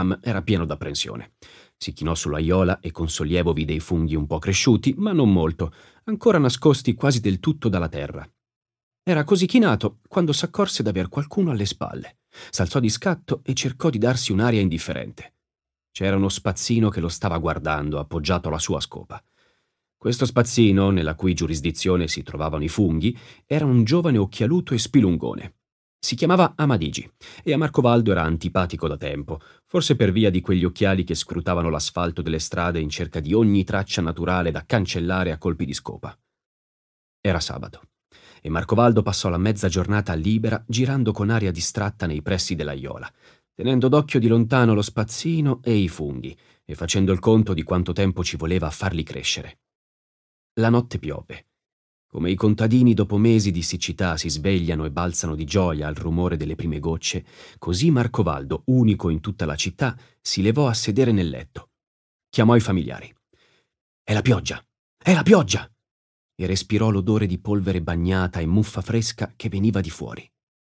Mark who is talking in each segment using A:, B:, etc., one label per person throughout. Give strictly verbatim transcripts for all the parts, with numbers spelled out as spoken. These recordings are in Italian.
A: era pieno d'apprensione. Si chinò sull'aiola e con sollievo vide i funghi un po' cresciuti, ma non molto, ancora nascosti quasi del tutto dalla terra. Era così chinato quando s'accorse d'aver qualcuno alle spalle. S'alzò di scatto e cercò di darsi un'aria indifferente. C'era uno spazzino che lo stava guardando, appoggiato alla sua scopa. Questo spazzino, nella cui giurisdizione si trovavano i funghi, era un giovane occhialuto e spilungone. Si chiamava Amadigi e a Marcovaldo era antipatico da tempo, forse per via di quegli occhiali che scrutavano l'asfalto delle strade in cerca di ogni traccia naturale da cancellare a colpi di scopa. Era sabato e Marcovaldo passò la mezza giornata libera girando con aria distratta nei pressi dell'aiola, tenendo d'occhio di lontano lo spazzino e i funghi e facendo il conto di quanto tempo ci voleva a farli crescere. La notte piove. Come i contadini dopo mesi di siccità si svegliano e balzano di gioia al rumore delle prime gocce, così Marcovaldo, unico in tutta la città, si levò a sedere nel letto. Chiamò i familiari. «È la pioggia! È la pioggia!» e respirò l'odore di polvere bagnata e muffa fresca che veniva di fuori.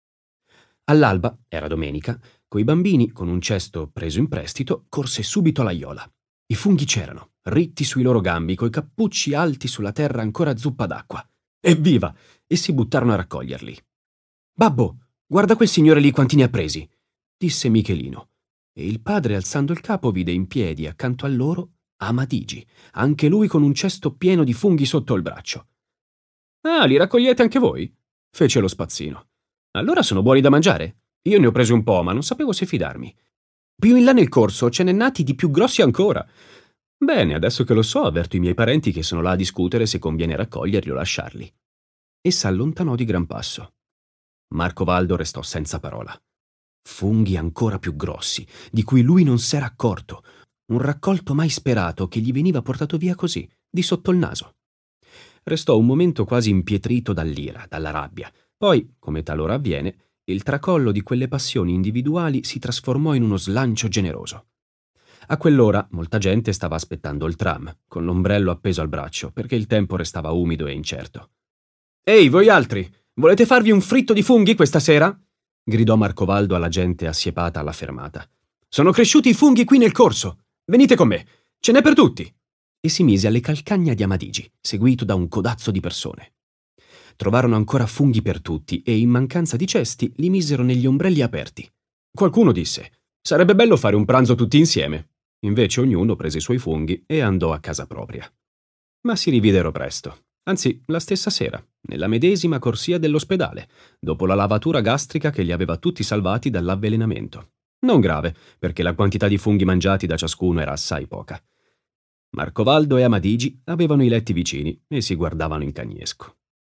A: All'alba, era domenica, coi bambini, con un cesto preso in prestito, corse subito all'aiola. I funghi c'erano, ritti sui loro gambi, coi cappucci alti sulla terra ancora zuppa d'acqua. Evviva! E si buttarono a raccoglierli. «Babbo, guarda quel signore lì quanti ne ha presi!» disse Michelino. E il padre, alzando il capo, vide in piedi accanto a loro Amadigi, anche lui con un cesto pieno di funghi sotto il braccio. «Ah, li raccogliete anche voi?» fece lo spazzino. «Allora sono buoni da mangiare? Io ne ho presi un po', ma non sapevo se fidarmi. Più in là nel corso ce n'è nati di più grossi ancora. Bene, adesso che lo so, avverto i miei parenti che sono là a discutere se conviene raccoglierli o lasciarli». E s'allontanò di gran passo. Marcovaldo restò senza parola. Funghi ancora più grossi, di cui lui non s'era accorto. Un raccolto mai sperato che gli veniva portato via così, di sotto il naso. Restò un momento quasi impietrito dall'ira, dalla rabbia. Poi, come talora avviene, il tracollo di quelle passioni individuali si trasformò in uno slancio generoso. A quell'ora molta gente stava aspettando il tram, con l'ombrello appeso al braccio, perché il tempo restava umido e incerto. «Ehi, voi altri! Volete farvi un fritto di funghi questa sera?» gridò Marcovaldo alla gente assiepata alla fermata. «Sono cresciuti i funghi qui nel corso! Venite con me! Ce n'è per tutti!» E si mise alle calcagna di Amadigi, seguito da un codazzo di persone. Trovarono ancora funghi per tutti e, in mancanza di cesti, li misero negli ombrelli aperti. Qualcuno disse: «Sarebbe bello fare un pranzo tutti insieme». Invece ognuno prese i suoi funghi e andò a casa propria. Ma si rividero presto, anzi la stessa sera, nella medesima corsia dell'ospedale, dopo la lavatura gastrica che li aveva tutti salvati dall'avvelenamento. Non grave, perché la quantità di funghi mangiati da ciascuno era assai poca. Marcovaldo e Amadigi avevano i letti vicini e si guardavano in cagnesco.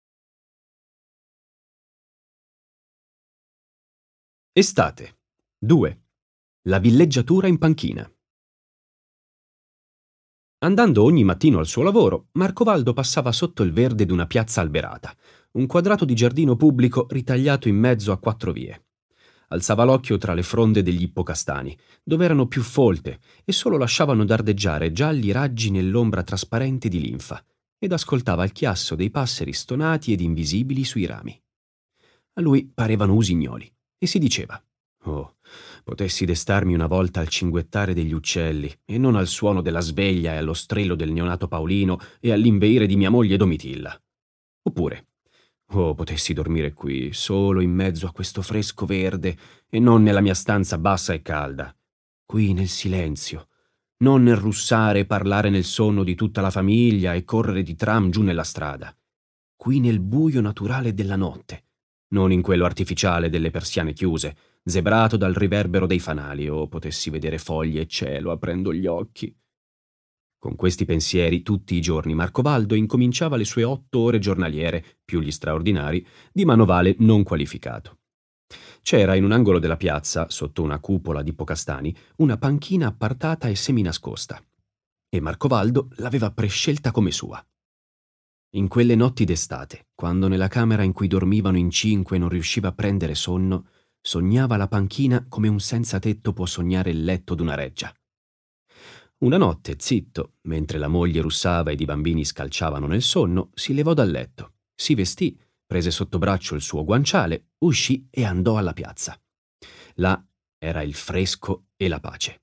A: Estate. due. La villeggiatura in panchina. Andando ogni mattino al suo lavoro, Marcovaldo passava sotto il verde d'una piazza alberata, un quadrato di giardino pubblico ritagliato in mezzo a quattro vie. Alzava l'occhio tra le fronde degli ippocastani, dove erano più folte e solo lasciavano dardeggiare gialli raggi nell'ombra trasparente di linfa, ed ascoltava il chiasso dei passeri stonati ed invisibili sui rami. A lui parevano usignoli e si diceva: «Oh, potessi destarmi una volta al cinguettare degli uccelli e non al suono della sveglia e allo strillo del neonato Paolino e all'inveire di mia moglie Domitilla». Oppure: «Oh, potessi dormire qui, solo in mezzo a questo fresco verde e non nella mia stanza bassa e calda. Qui nel silenzio, non nel russare e parlare nel sonno di tutta la famiglia e correre di tram giù nella strada. Qui nel buio naturale della notte, non in quello artificiale delle persiane chiuse, zebrato dal riverbero dei fanali. O potessi vedere foglie e cielo aprendo gli occhi». Con questi pensieri tutti i giorni Marcovaldo incominciava le sue otto ore giornaliere, più gli straordinari, di manovale non qualificato. C'era in un angolo della piazza, sotto una cupola di Pocastani, una panchina appartata e seminascosta, e Marcovaldo l'aveva prescelta come sua. In quelle notti d'estate, quando nella camera in cui dormivano in cinque non riusciva a prendere sonno, sognava la panchina come un senza tetto può sognare il letto d'una reggia. Una notte, zitto, mentre la moglie russava ed i bambini scalciavano nel sonno, si levò dal letto, si vestì, prese sotto braccio il suo guanciale, uscì e andò alla piazza. Là era il fresco e la pace.